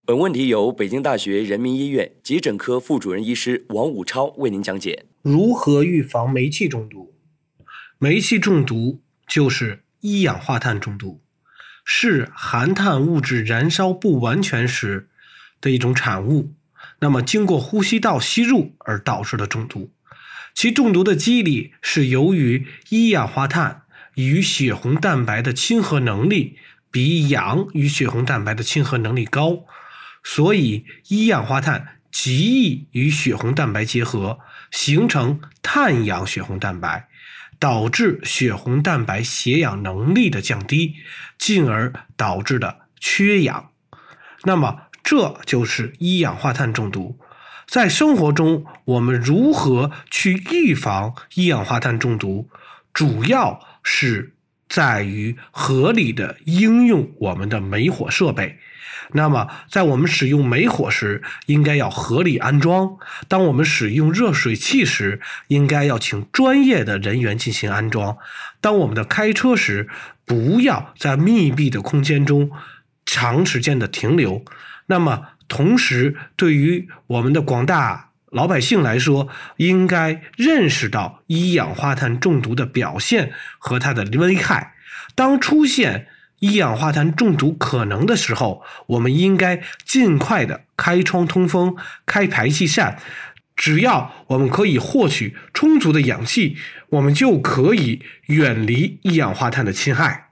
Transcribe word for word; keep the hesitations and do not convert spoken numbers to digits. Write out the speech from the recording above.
本问题由北京大学人民医院急诊科副主任医师王武超为您讲解。 如何预防煤气中毒？煤气中毒就是一氧化碳中毒，是含碳物质燃烧不完全时的一种产物，那么经过呼吸道吸入而导致的中毒。其中毒的机理是由于一氧化碳与血红蛋白的亲和能力比氧与血红蛋白的亲和能力高，所以一氧化碳极易与血红蛋白结合，形成碳氧血红蛋白，导致血红蛋白携氧能力的降低，进而导致的缺氧。那么这就是一氧化碳中毒。在生活中，我们如何去预防一氧化碳中毒？主要是在于合理的应用我们的煤火设备。那么在我们使用煤火时，应该要合理安装；当我们使用热水器时，应该要请专业的人员进行安装；当我们的开车时，不要在密闭的空间中长时间的停留。那么同时，对于我们的广大老百姓来说，应该认识到一氧化碳中毒的表现和它的危害。当出现一氧化碳中毒可能的时候，我们应该尽快的开窗通风，开排气扇。只要我们可以获取充足的氧气，我们就可以远离一氧化碳的侵害。